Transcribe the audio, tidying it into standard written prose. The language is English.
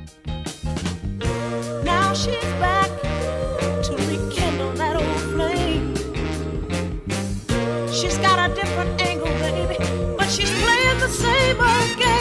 Now she's back to rekindle that old flame. She's got a different angle, baby, but she's playing the same old game.